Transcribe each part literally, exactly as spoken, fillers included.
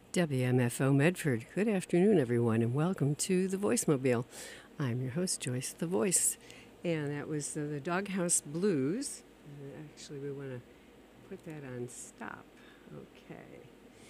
W M F O Medford. Good afternoon, everyone, and welcome to the Voicemobile. I'm your host, Joyce the Voice, and that was uh, the Doghouse Blues. Uh, actually, we want to put that on stop. Okay.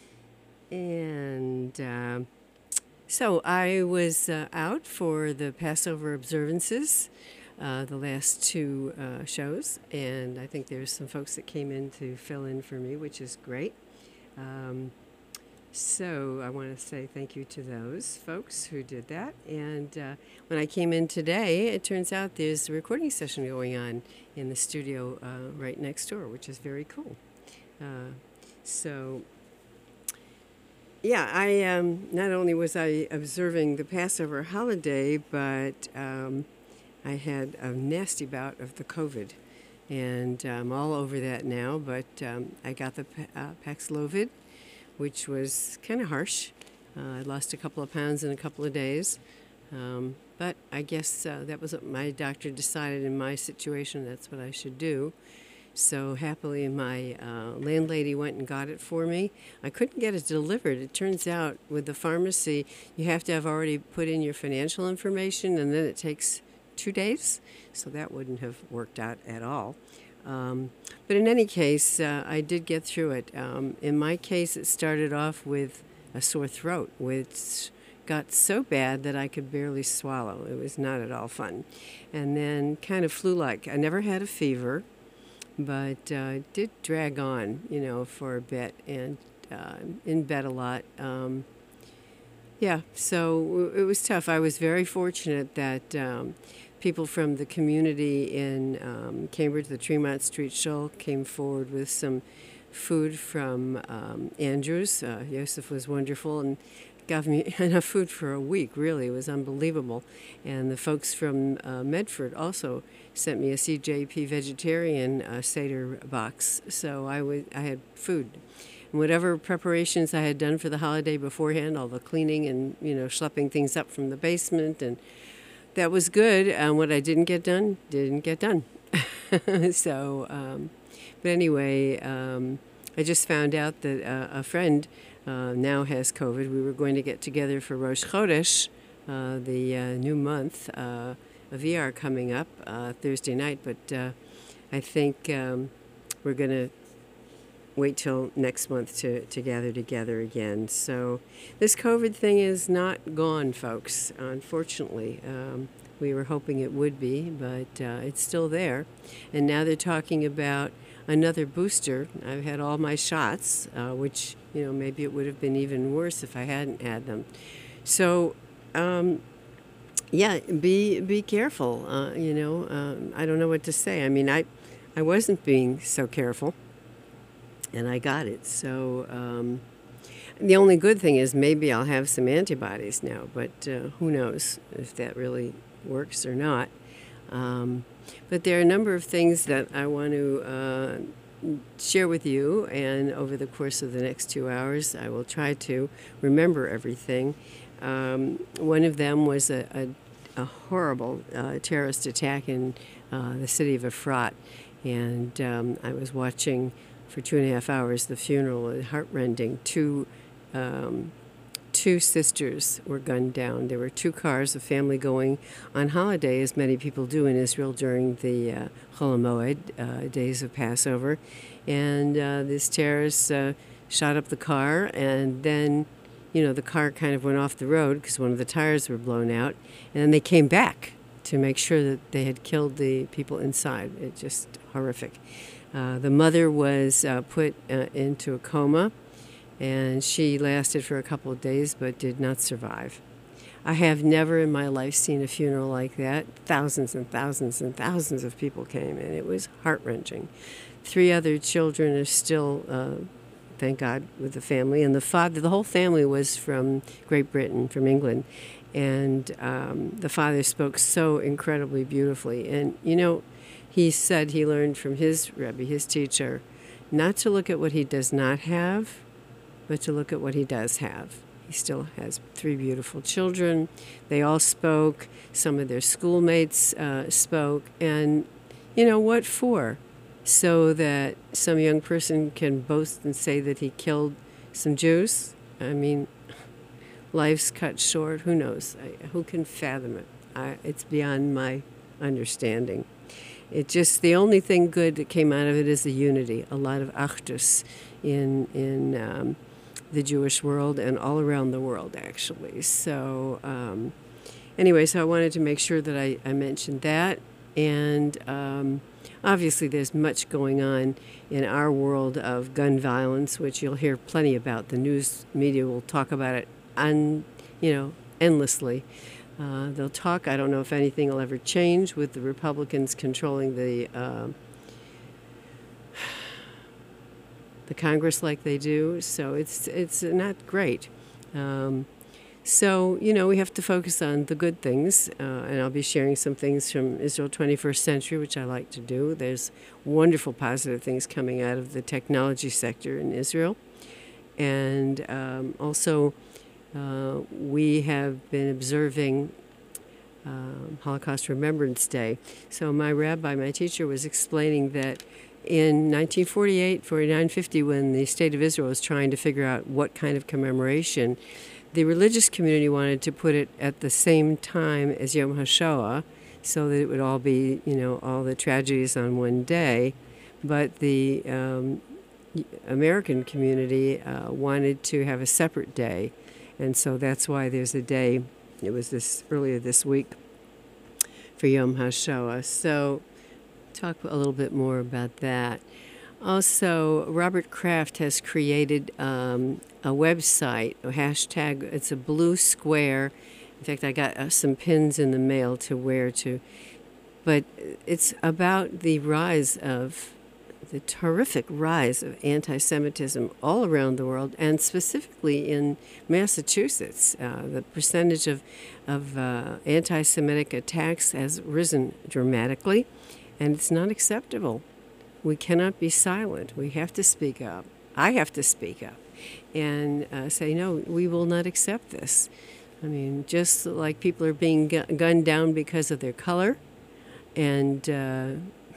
And uh, so I was uh, out for the Passover observances, uh, the last two uh, shows, and I think there's some folks that came in to fill in for me, which is great. Um, So I want to say thank you to those folks who did that. And uh, when I came in today, it turns out there's a recording session going on in the studio uh, right next door, which is very cool. Uh, so, yeah, I um, not only was I observing the Passover holiday, but um, I had a nasty bout of the COVID. And I'm all over that now, but um, I got the uh, Paxlovid, which was kind of harsh. Uh, I lost a couple of pounds in a couple of days. Um, but I guess uh, that was what my doctor decided in my situation. That's what I should do. So happily, my uh, landlady went and got it for me. I couldn't get it delivered. It turns out with the pharmacy, you have to have already put in your financial information, and then it takes two days. So that wouldn't have worked out at all. Um, but in any case, uh, I did get through it. Um, in my case, it started off with a sore throat, which got so bad that I could barely swallow. It was not at all fun. And then kind of flu-like. I never had a fever, but uh, it did drag on, you know, for a bit, and uh, in bed a lot. Um, yeah, so it was tough. I was very fortunate that um, people from the community in um, Cambridge, the Tremont Street Shoal, came forward with some food from um, Andrews. Uh, Yosef was wonderful and gave me enough food for a week, really. It was unbelievable. And the folks from uh, Medford also sent me a C J P vegetarian uh, Seder box, so I, would, I had food. And whatever preparations I had done for the holiday beforehand, all the cleaning and, you know, schlepping things up from the basement, and that was good. And what I didn't get done, didn't get done. so, um, but anyway, um, I just found out that uh, a friend uh, now has COVID. We were going to get together for Rosh Chodesh, uh, the uh, new month uh, of Iyar coming up uh, Thursday night, but uh, I think um, we're going to wait till next month to, to gather together again. So this COVID thing is not gone, folks, unfortunately. Um, we were hoping it would be, but uh, it's still there. And now they're talking about another booster. I've had all my shots, uh, which, you know, maybe it would have been even worse if I hadn't had them. So, um, yeah, be be careful. Uh, you know, um, I don't know what to say. I mean, I, I wasn't being so careful, and I got it. So um, the only good thing is maybe I'll have some antibodies now, but uh, who knows if that really works or not. Um, but there are a number of things that I want to uh, share with you, and over the course of the next two hours, I will try to remember everything. Um, one of them was a, a, a horrible uh, terrorist attack in uh, the city of Efrat, and um, I was watching for two and a half hours the funeral, heartrending. Two um, two sisters were gunned down. There were two cars, a family going on holiday, as many people do in Israel during the uh, Chol HaMoed, uh, days of Passover, and uh, this terrorist uh, shot up the car, and then, you know, the car kind of went off the road because one of the tires were blown out, and then they came back to make sure that they had killed the people inside. It's just horrific. Uh, the mother was uh, put uh, into a coma, and she lasted for a couple of days but did not survive. I have never in my life seen a funeral like that. Thousands and thousands and thousands of people came, and it was heart-wrenching. Three other children are still, uh, thank God, with the family, and the father, the whole family was from Great Britain, from England, and um, the father spoke so incredibly beautifully. And, you know, he said he learned from his Rebbe, his teacher, not to look at what he does not have, but to look at what he does have. He still has three beautiful children. They all spoke. Some of their schoolmates uh, spoke. And, you know, what for? So that some young person can boast and say that he killed some Jews? I mean, life's cut short. Who knows? I, who can fathom it? I, it's beyond my understanding. It just, the only thing good that came out of it is the unity, a lot of achdus in in um, the Jewish world and all around the world, actually. So um, anyway, so I wanted to make sure that I, I mentioned that. And um, obviously there's much going on in our world of gun violence, which you'll hear plenty about. The news media will talk about it, un, you know, endlessly. Uh, they'll talk. I don't know if anything will ever change with the Republicans controlling the uh, the Congress like they do. So it's it's not great. Um, so you know we have to focus on the good things, uh, and I'll be sharing some things from Israel twenty-first Century, which I like to do. There's wonderful positive things coming out of the technology sector in Israel, and um, also. Uh, we have been observing um, Holocaust Remembrance Day. So my rabbi, my teacher, was explaining that in nineteen forty-eight, forty-nine, fifty, when the State of Israel was trying to figure out what kind of commemoration, the religious community wanted to put it at the same time as Yom HaShoah, so that it would all be, you know, all the tragedies on one day. But the um, American community uh, wanted to have a separate day. And so that's why there's a day, it was this earlier this week, for Yom HaShoah. So talk a little bit more about that. Also, Robert Kraft has created um, a website, a hashtag, it's a blue square. In fact, I got uh, some pins in the mail to wear to. But it's about the rise of the terrific rise of anti-Semitism all around the world, and specifically in Massachusetts. Uh, the percentage of, of uh, anti-Semitic attacks has risen dramatically, and it's not acceptable. We cannot be silent. We have to speak up. I have to speak up and uh, say, no, we will not accept this. I mean, just like people are being gu- gunned down because of their color and uh,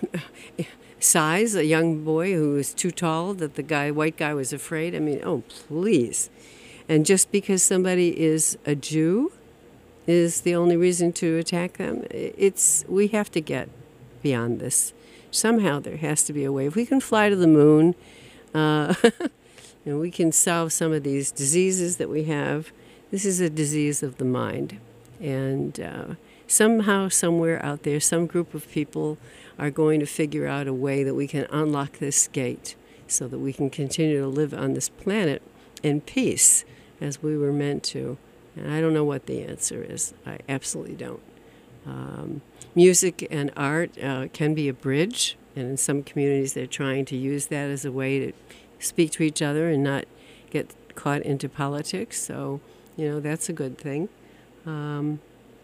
size, a young boy who was too tall that the guy, white guy, was afraid. I mean, oh, please. And just because somebody is a Jew is the only reason to attack them. It's, we have to get beyond this. Somehow there has to be a way. If we can fly to the moon, uh, and we can solve some of these diseases that we have. This is a disease of the mind. And uh, somehow, somewhere out there, some group of people are going to figure out a way that we can unlock this gate so that we can continue to live on this planet in peace as we were meant to. And I don't know what the answer is. I absolutely don't. Um, music and art uh, can be a bridge, and in some communities they're trying to use that as a way to speak to each other and not get caught into politics. So, you know, that's a good thing. Um,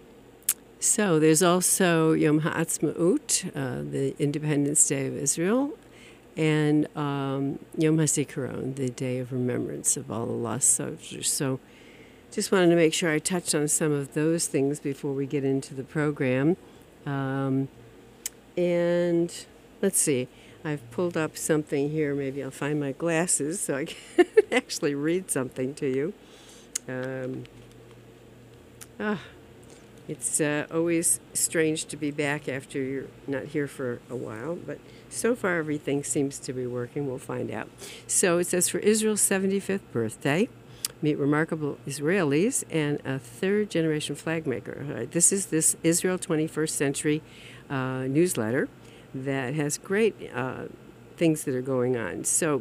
So there's also Yom HaAtzmaut, uh, the Independence Day of Israel, and um, Yom HaZikaron, the Day of Remembrance of all the lost soldiers. So just wanted to make sure I touched on some of those things before we get into the program. Um, and let's see, I've pulled up something here. Maybe I'll find my glasses so I can actually read something to you. Um, ah. It's uh, always strange to be back after you're not here for a while, but so far everything seems to be working. We'll find out. So it says, for Israel's seventy-fifth birthday, meet remarkable Israelis and a third-generation flag maker. All right, this is this Israel twenty-first Century uh, newsletter that has great uh, things that are going on. So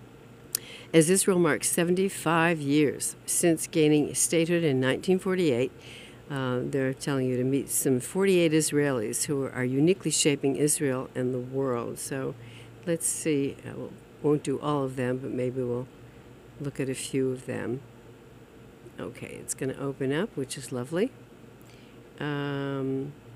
as Israel marks seventy-five years since gaining statehood in nineteen forty-eight, Uh, they're telling you to meet some forty-eight Israelis who are uniquely shaping Israel and the world. So let's see. I won't do all of them, but maybe we'll look at a few of them. Okay, it's going to open up, which is lovely. Um,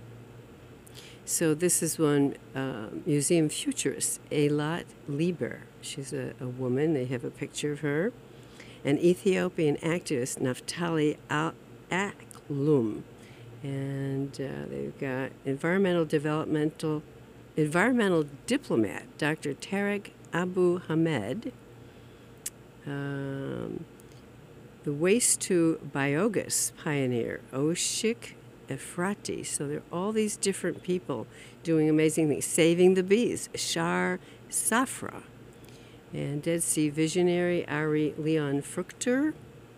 so this is one uh, museum futurist, Eilat Lieber. She's a, a woman. They have a picture of her. An Ethiopian activist, Naftali Al- Lum, and uh, they've got environmental developmental environmental diplomat Doctor Tarek Abu Hamed, um, The Waste to Biogas pioneer, Oshik Efrati. So there are all these different people doing amazing things. Saving the Bees, Shar Safra. And Dead Sea visionary, Ari Leon Fruchter.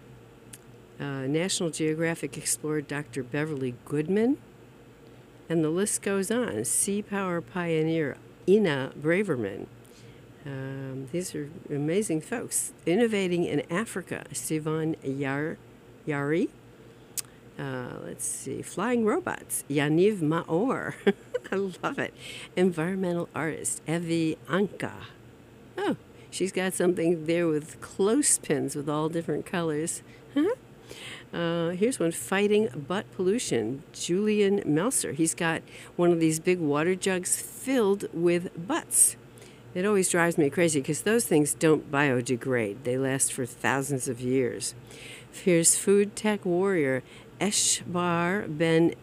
Uh, National Geographic explorer, Doctor Beverly Goodman. And the list goes on. Sea Power pioneer, Ina Braverman. Um, these are amazing folks. Innovating in Africa, Sivan Yar, Yari. Uh, let's see. Flying robots, Yaniv Maor. I love it. Environmental artist, Evi Anka. Oh, she's got something there with clothespins with all different colors. Huh? Uh, here's one, fighting butt pollution, Julian Melser. He's got one of these big water jugs filled with butts. It always drives me crazy because those things don't biodegrade. They last for thousands of years. Here's food tech warrior Eshbar Ben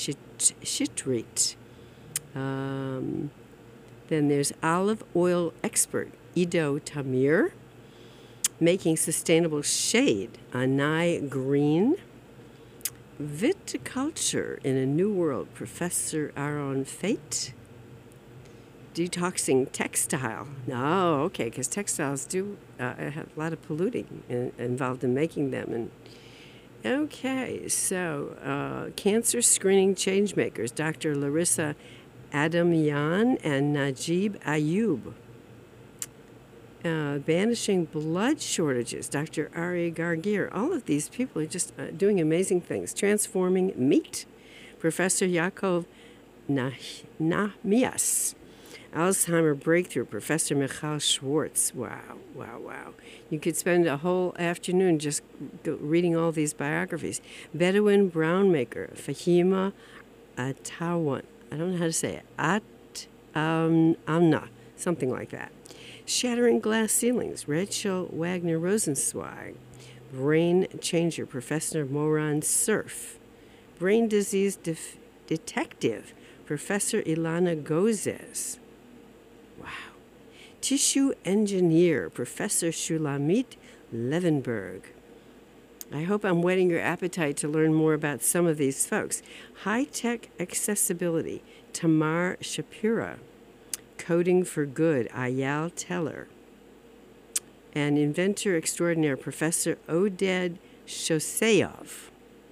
Shitrit. Um, then there's olive oil expert Ido Tamir. Making sustainable shade, Anai Green. Viticulture in a New World, Professor Aaron Fate. Detoxing textile. Oh, okay, because textiles do uh, have a lot of polluting in, involved in making them. And okay, so uh, cancer screening changemakers, Doctor Larissa Adamyan and Najib Ayub. Uh, banishing blood shortages, Doctor Ari Gargir. All of these people are just uh, doing amazing things. Transforming meat, Professor Yaakov nah- Nahmias. Alzheimer breakthrough, Professor Michal Schwartz. Wow, wow, wow. You could spend a whole afternoon just go reading all these biographies. Bedouin brown maker, Fahima Atawan. I don't know how to say it. At um, Amna, something like that. Shattering glass ceilings, Rachel Wagner Rosenzweig. Brain changer, Professor Moran Surf. Brain disease def- detective, Professor Ilana Gozes. Wow. Tissue engineer, Professor Shulamit Levenberg. I hope I'm whetting your appetite to learn more about some of these folks. High-tech accessibility, Tamar Shapira. Coding for Good, Ayal Teller. And inventor extraordinaire, Professor Oded Shoseov.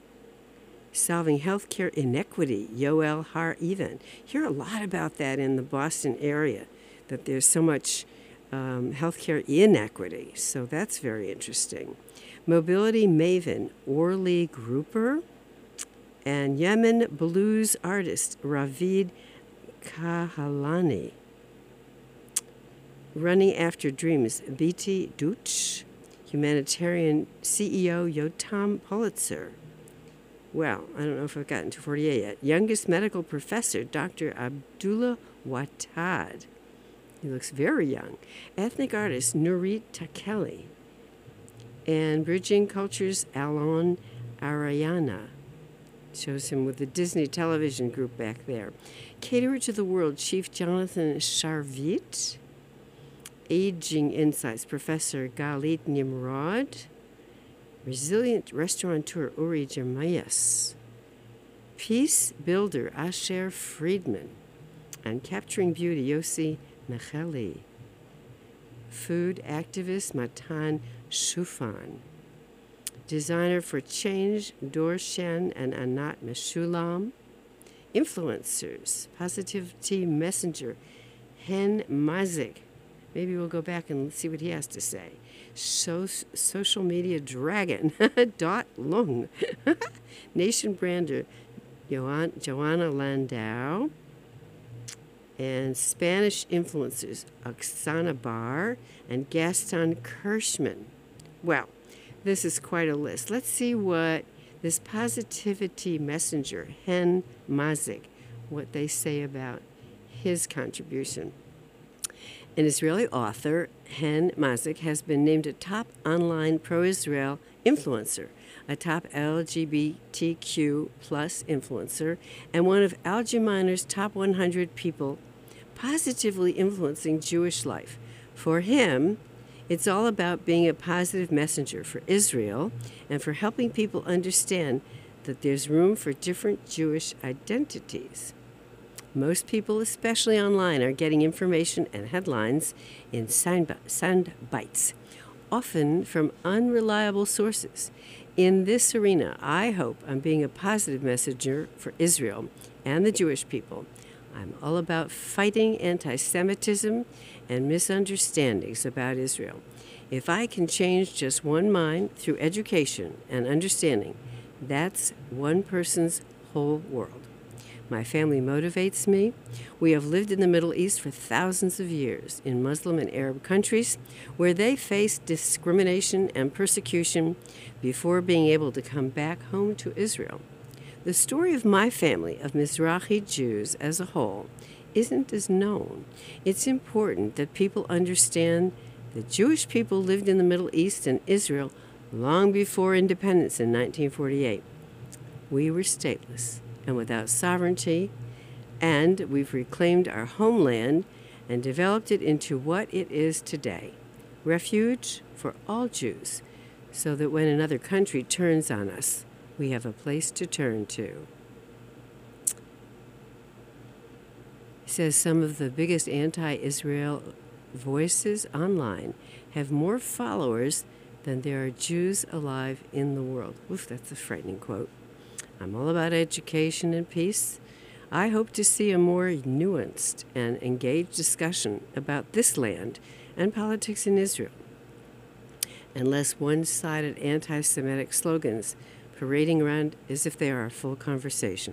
Solving healthcare inequity, Yoel Har-Even. Hear a lot about that in the Boston area, that there's so much um, healthcare inequity. So that's very interesting. Mobility maven, Orly Grouper. And Yemen blues artist, Ravid Kahalani. Running After Dreams, Biti Dutch. Humanitarian C E O, Yotam Pulitzer. Well, I don't know if I've gotten to forty-eight yet. Youngest medical professor, Doctor Abdullah Watad. He looks very young. Ethnic artist, Nurit Takeli. And Bridging Cultures, Alon Arayana. Shows him with the Disney Television Group back there. Caterer to the World, Chief Jonathan Sharvit. Aging Insights, Professor Galit Nimrod. Resilient restaurateur, Uri Jeremias. Peace builder, Asher Friedman. And Capturing Beauty, Yossi Mecheli. Food activist, Matan Shufan. Designer for Change, Dor Shen and Anat Meshulam. Influencers, Positivity Messenger, Hen Mazik. Maybe we'll go back and see what he has to say. So, social media dragon, Dot Lung. Nation brander, Joan, Joanna Landau. And Spanish influencers, Oksana Bar and Gaston Kirschman. Well, this is quite a list. Let's see what this positivity messenger, Hen Mazik, what they say about his contribution. An Israeli author, Hen Mazik, has been named a top online pro-Israel influencer, a top L G B T Q plus influencer, and one of Al Jaminer's top one hundred people positively influencing Jewish life. For him, It's all about being a positive messenger for Israel and for helping people understand that there's room for different Jewish identities. Most people, especially online, are getting information and headlines in sound bites, often from unreliable sources. In this arena, I hope I'm being a positive messenger for Israel and the Jewish people. I'm all about fighting anti-Semitism and misunderstandings about Israel. If I can change just one mind through education and understanding, that's one person's whole world. My family motivates me. We have lived in the Middle East for thousands of years, in Muslim and Arab countries, where they faced discrimination and persecution before being able to come back home to Israel. The story of my family of Mizrahi Jews as a whole isn't as known. It's important that people understand that Jewish people lived in the Middle East and Israel long before independence in nineteen forty-eight. We were stateless and without sovereignty, and we've reclaimed our homeland and developed it into what it is today, refuge for all Jews, so that when another country turns on us, we have a place to turn to. It says some of the biggest anti-Israel voices online have more followers than there are Jews alive in the world. Oof, that's a frightening quote. I'm all about education and peace. I hope to see a more nuanced and engaged discussion about this land and politics in Israel, and less one-sided anti-Semitic slogans parading around as if they are a full conversation.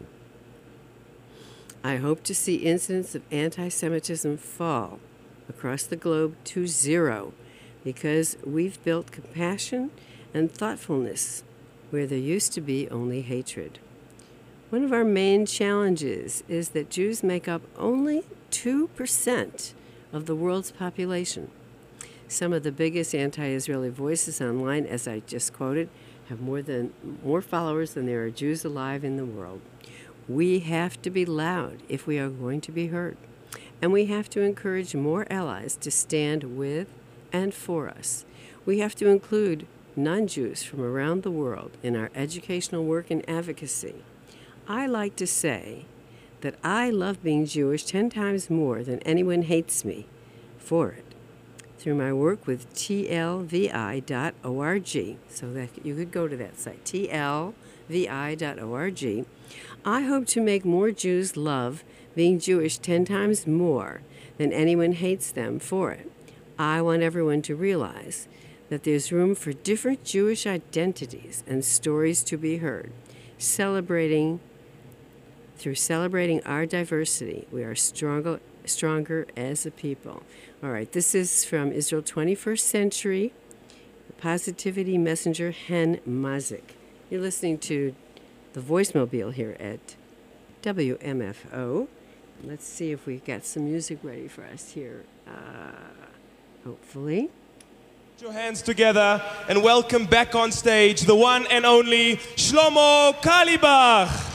I hope to see incidents of anti-Semitism fall across the globe to zero, because we've built compassion and thoughtfulness where there used to be only hatred. One of our main challenges is that Jews make up only two percent of the world's population. Some of the biggest anti-Israeli voices online, as I just quoted, have more than more followers than there are Jews alive in the world. We have to be loud if we are going to be heard, and we have to encourage more allies to stand with and for us. We have to include non-Jews from around the world in our educational work and advocacy. I like to say that I love being Jewish ten times more than anyone hates me for it. Through my work with T L V I dot org, so that you could go to that site, T L V I dot org, I hope to make more Jews love being Jewish ten times more than anyone hates them for it. I want everyone to realize that there's room for different Jewish identities and stories to be heard. Celebrating, through celebrating our diversity, we are stronger, stronger as a people. All right, this is from Israel twenty-first Century, Positivity Messenger Hen Mazik. You're listening to the Voicemobile here at W M F O. Let's see if we've got some music ready for us here, uh, hopefully. Put your hands together and welcome back on stage the one and only Shlomo Carlebach.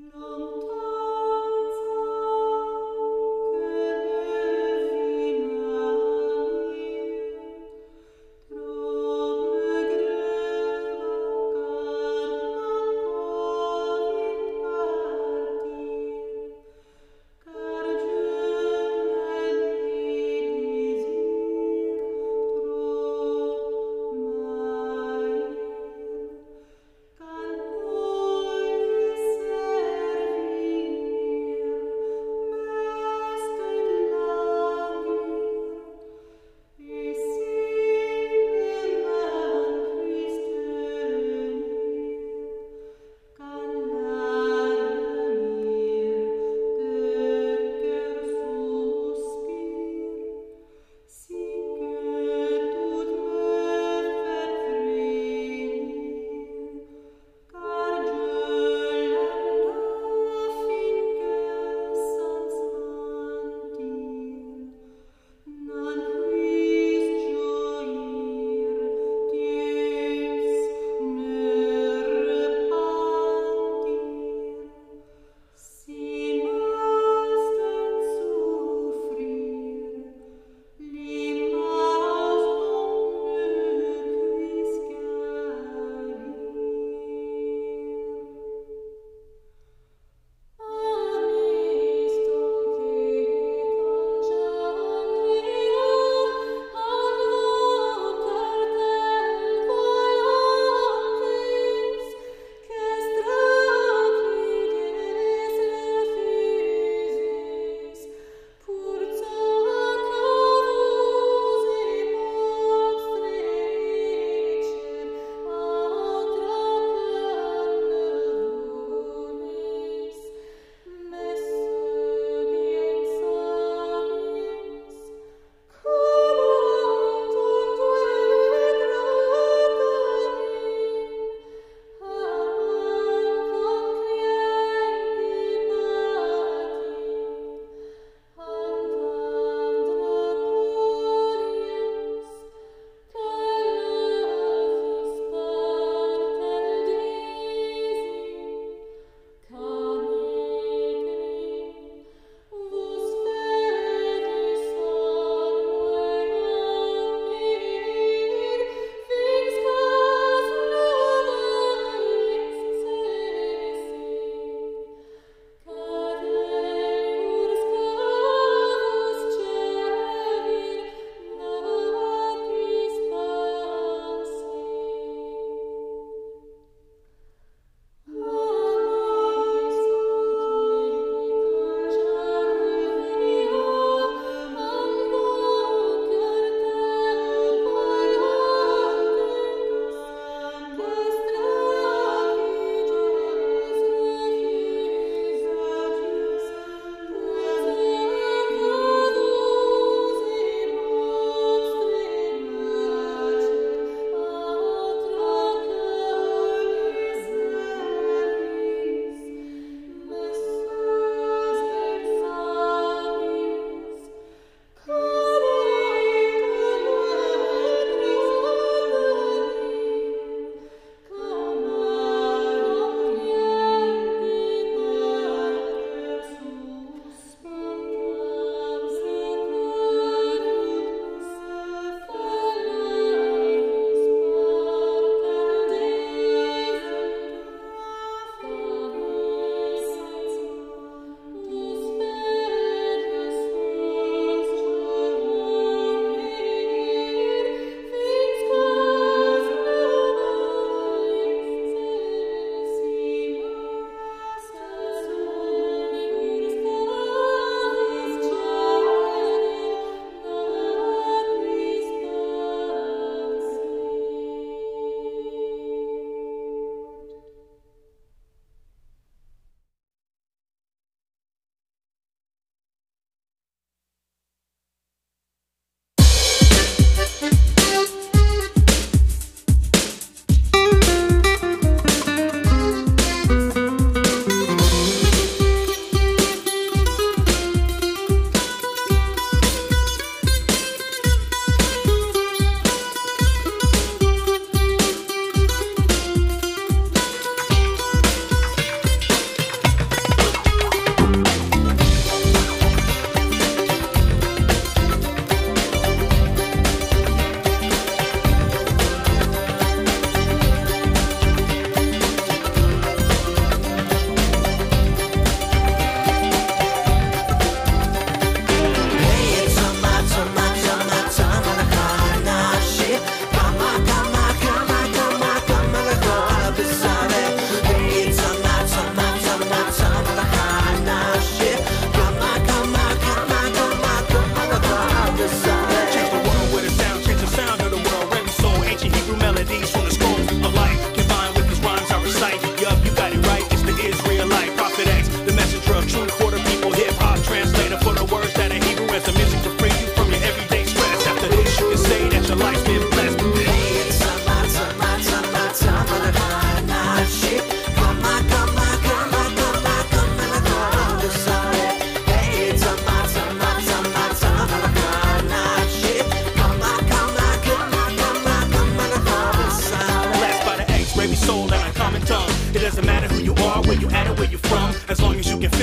Can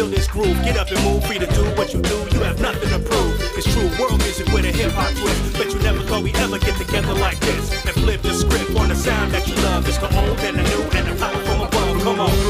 feel this groove, get up and move, free to do what you do, you have nothing to prove. It's true, world music with a hip-hop twist. Bet you never thought we ever get together like this and flip the script on the sound that you love. It's the old and the new and the power from above. Come on.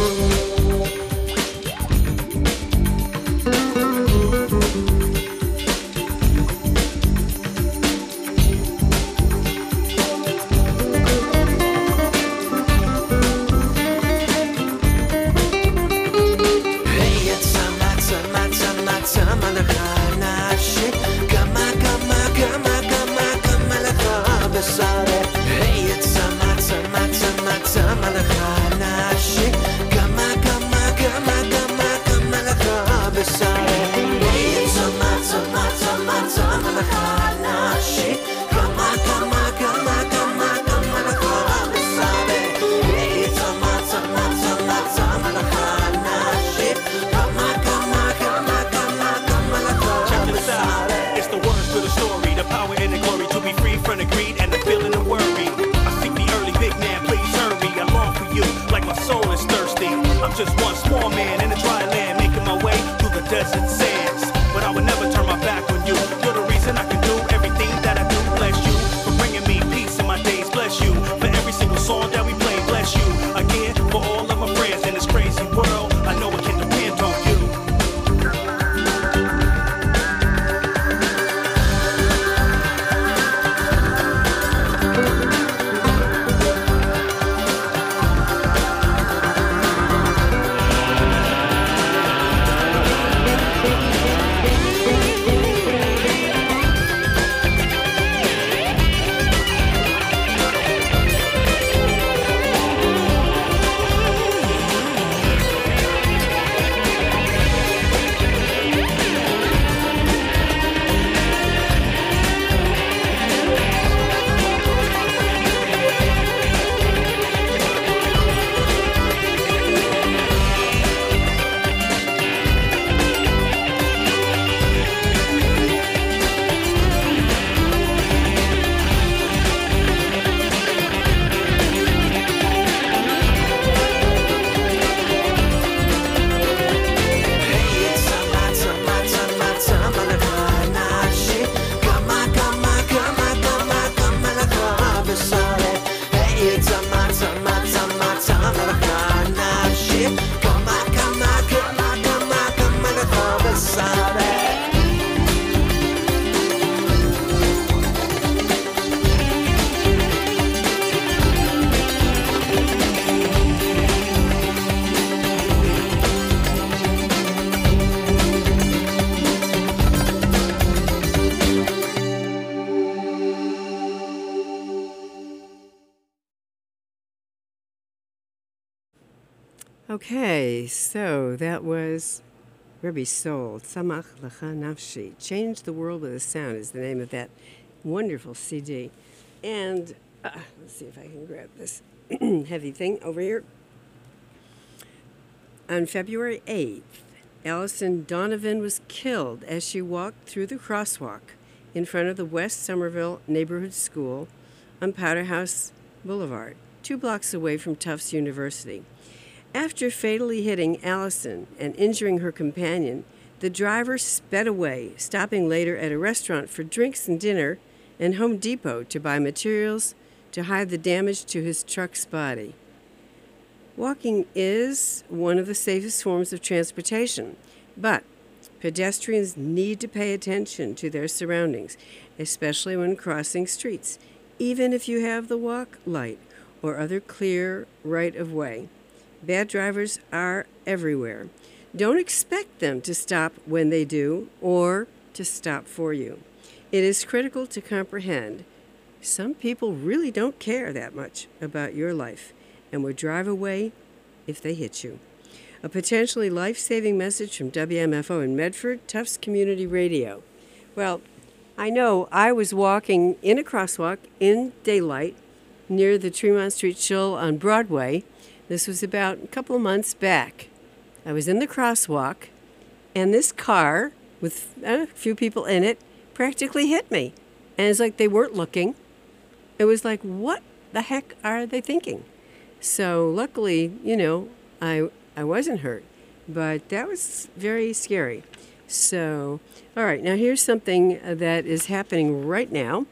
Just one small man in a dry land, making my way through the desert sands. But I would never turn my back on you. You're the reason I can do everything that I do. Bless you for bringing me peace in my days. Bless you for every single song that we play. Bless you again for all of my friends in this crazy world. I know I can depend on you. Okay, so that was Rebbe Soul, Tzamach Lecha Nafshi. Change the World with a Sound is the name of that wonderful C D. And uh, let's see if I can grab this heavy thing over here. On February eighth, Allison Donovan was killed as she walked through the crosswalk in front of the West Somerville Neighborhood School on Powderhouse Boulevard, two blocks away from Tufts University. After fatally hitting Allison and injuring her companion, the driver sped away, stopping later at a restaurant for drinks and dinner and Home Depot to buy materials to hide the damage to his truck's body. Walking is one of the safest forms of transportation, but pedestrians need to pay attention to their surroundings, especially when crossing streets, even if you have the walk light or other clear right-of-way. Bad drivers are everywhere. Don't expect them to stop when they do or to stop for you. It is critical to comprehend some people really don't care that much about your life and will drive away if they hit you. A potentially life-saving message from W M F O in Medford, Tufts Community Radio. Well, I know I was walking in a crosswalk in daylight near the Tremont Street Shul on Broadway. This was about a couple of months back. I was in the crosswalk, and this car with a few people in it practically hit me. And it's like they weren't looking. It was like, what the heck are they thinking? So luckily, you know, I I wasn't hurt. but that was very scary. So, all right, now here's something that is happening right now.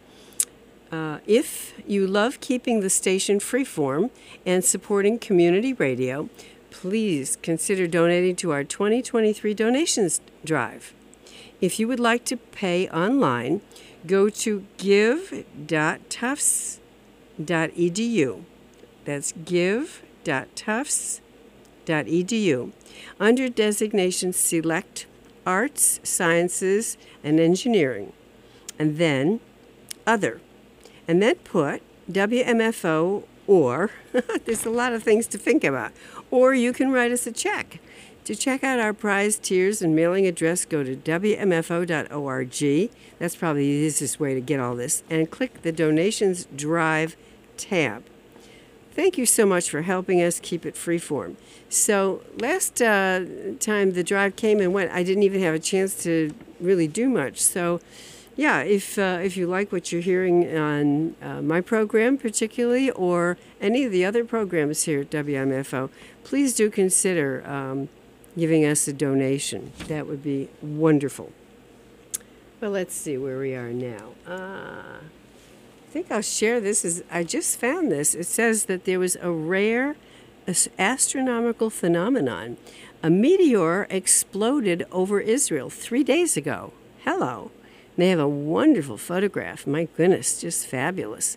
Uh, if you love keeping the station freeform and supporting community radio, please consider donating to our twenty twenty-three donations drive. If you would like to pay online, go to give dot tufts dot e d u. That's give dot tufts dot e d u. Under designation Select Arts, Sciences, and Engineering, and then Other. And then put W M F O, or there's a lot of things to think about. Or you can write us a check. To check out our prize tiers and mailing address, go to w m f o dot org. That's probably the easiest way to get all this. And click the Donations Drive tab. Thank you so much for helping us keep it freeform. So last uh, time the drive came and went, I didn't even have a chance to really do much. So yeah, if uh, if you like what you're hearing on uh, my program particularly, or any of the other programs here at W M F O, please do consider um, giving us a donation. That would be wonderful. Well, let's see where we are now. Uh, I think I'll share this. As I just found this. It says that there was a rare astronomical phenomenon. A meteor exploded over Israel three days ago. Hello. They have a wonderful photograph. My goodness, just fabulous.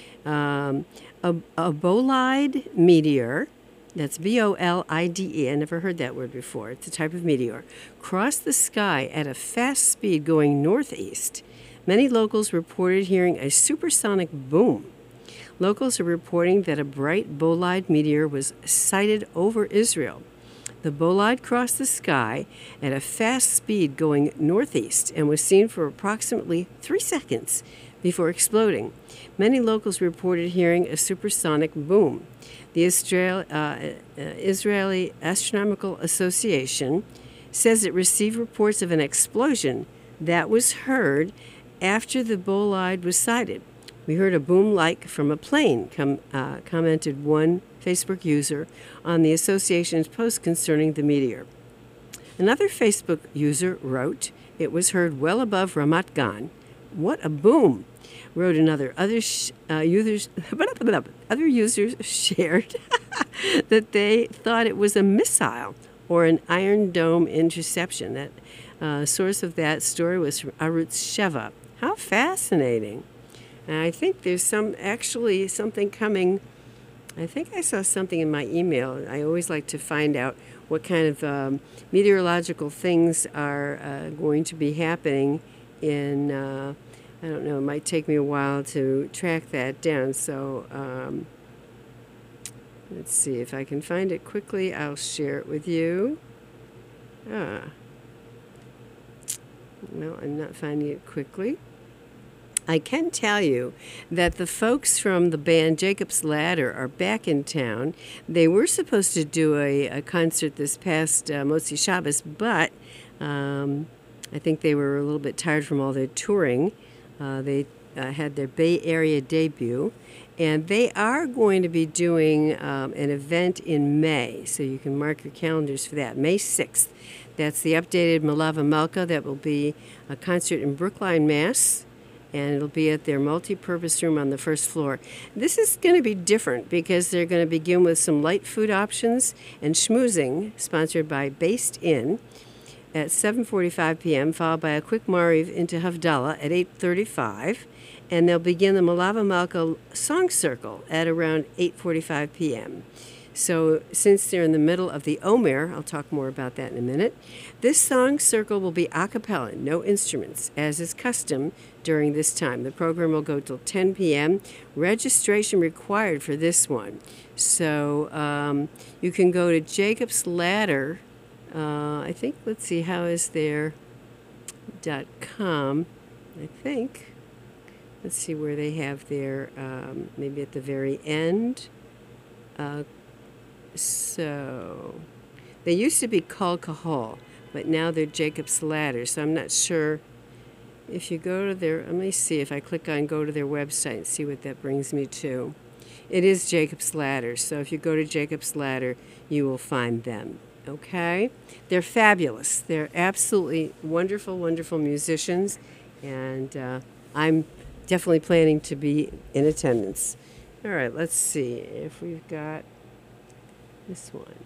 Um, a, a bolide meteor, that's B O L I D E, I never heard that word before. It's a type of meteor, crossed the sky at a fast speed going northeast. Many locals reported hearing a supersonic boom. Locals are reporting that a bright bolide meteor was sighted over Israel. The bolide crossed the sky at a fast speed going northeast and was seen for approximately three seconds before exploding. Many locals reported hearing a supersonic boom. The Israel, uh, uh, Israeli Astronomical Association says it received reports of an explosion that was heard after the bolide was sighted. We heard a boom like from a plane, com- uh, commented one Facebook user on the association's post concerning the meteor. Another Facebook user wrote, "It was heard well above Ramat Gan. What a boom!" Wrote another. Other sh- uh, users, other users shared that they thought it was a missile or an Iron Dome interception. That uh, source of that story was from Arutz Sheva. How fascinating! And I think there's some actually something coming. I think I saw something in my email. I always like to find out what kind of um, meteorological things are uh, going to be happening in, uh, I don't know, it might take me a while to track that down. So um, let's see if I can find it quickly. I'll share it with you. Ah. No, I'm not finding it quickly. I can tell you that the folks from the band Jacob's Ladder are back in town. They were supposed to do a, a concert this past uh, Motzi Shabbos, but um, I think they were a little bit tired from all their touring. Uh, they uh, had their Bay Area debut, and they are going to be doing um, an event in May, so you can mark your calendars for that, May sixth. That's the updated Malava Malka. That will be a concert in Brookline, Mass., and it'll be at their multi-purpose room on the first floor. This is going to be different because they're going to begin with some light food options and schmoozing, sponsored by Based Inn, at seven forty-five p.m., followed by a quick mariv into Havdalah at eight thirty-five, and they'll begin the Malava Malka Song Circle at around eight forty-five p.m. So since they're in the middle of the Omer, I'll talk more about that in a minute, this song circle will be a cappella, no instruments, as is custom during this time. The program will go till ten p.m. Registration required for this one. So um, you can go to Jacob's Ladder. Uh, I think, let's see, how is there dot com, I think. Let's see where they have their, um, maybe at the very end. Uh, So, they used to be called Kahal, but now they're Jacob's Ladder, so I'm not sure. If you go to their, let me see if I click on go to their website and see what that brings me to. It is Jacob's Ladder, so if you go to Jacob's Ladder, you will find them. Okay? They're fabulous. They're absolutely wonderful, wonderful musicians, and uh, I'm definitely planning to be in attendance. All right, let's see if we've got this one.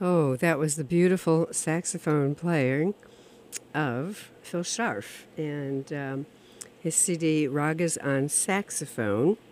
Oh, that was the beautiful saxophone playing of Phil Scharf and um, his C D Ragas on Saxophone.